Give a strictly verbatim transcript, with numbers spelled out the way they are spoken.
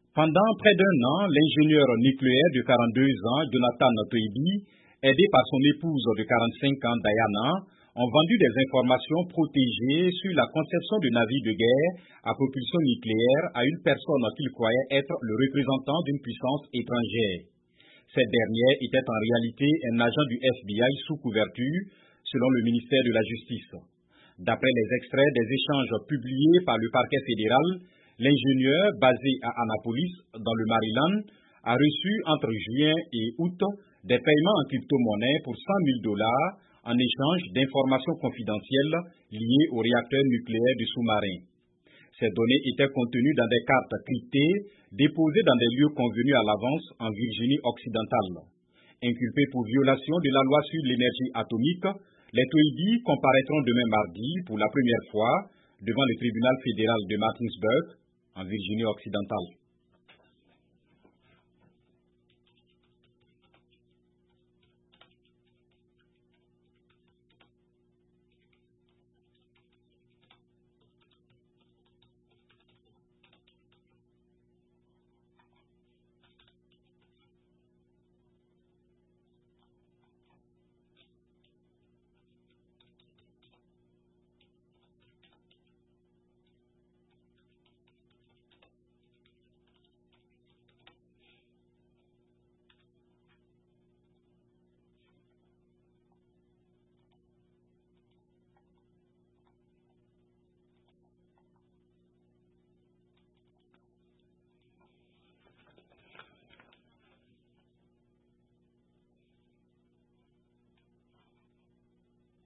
Pendant près d'un an, l'ingénieur nucléaire de quarante-deux ans, Jonathan Toibi, aidé par son épouse de quarante-cinq ans, Diana, ont vendu des informations protégées sur la conception de navires de guerre à propulsion nucléaire à une personne qu'il croyait être le représentant d'une puissance étrangère. Cette dernière était en réalité un agent du F B I sous couverture, selon le ministère de la Justice. D'après les extraits des échanges publiés par le parquet fédéral, l'ingénieur, basé à Annapolis, dans le Maryland, a reçu entre juin et août des paiements en crypto-monnaie pour cent mille dollars en échange d'informations confidentielles liées au réacteur nucléaire du sous-marin. Ces données étaient contenues dans des cartes cryptées déposées dans des lieux convenus à l'avance en Virginie occidentale. Inculpés pour violation de la loi sur l'énergie atomique, les Toibi comparaîtront demain mardi pour la première fois devant le tribunal fédéral de Martinsburg, en Virginie occidentale.